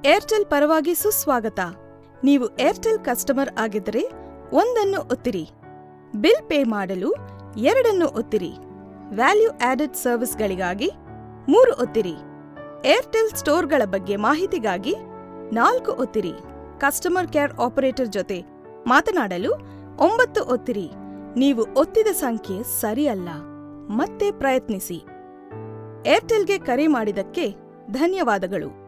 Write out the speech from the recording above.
Airtel ಪರವಾಗಿ ಸುಸ್ವಾಗತ. ನೀವು ಏರ್ಟೆಲ್ ಕಸ್ಟಮರ್ ಆಗಿದ್ದರೆ 1 ಒತ್ತಿರಿ. ಬಿಲ್ ಪೇ ಮಾಡಲು 2 ಒತ್ತಿರಿ. ವ್ಯಾಲ್ಯೂ ಆಡೆಡ್ ಸರ್ವಿಸ್ಗಳಿಗಾಗಿ 3 ಒತ್ತಿರಿ. ಏರ್ಟೆಲ್ ಸ್ಟೋರ್ಗಳ ಬಗ್ಗೆ ಮಾಹಿತಿಗಾಗಿ 4 ಒತ್ತಿರಿ. ಕಸ್ಟಮರ್ ಕೇರ್ ಆಪರೇಟರ್ ಜೊತೆ ಮಾತನಾಡಲು 9 ಒತ್ತಿರಿ. ನೀವು ಒತ್ತಿದ ಸಂಖ್ಯೆ ಸರಿಯಲ್ಲ. ಮತ್ತೆ ಪ್ರಯತ್ನಿಸಿ. ಏರ್ಟೆಲ್ಗೆ ಕರೆ ಮಾಡಿದ್ದಕ್ಕೆ ಧನ್ಯವಾದಗಳು.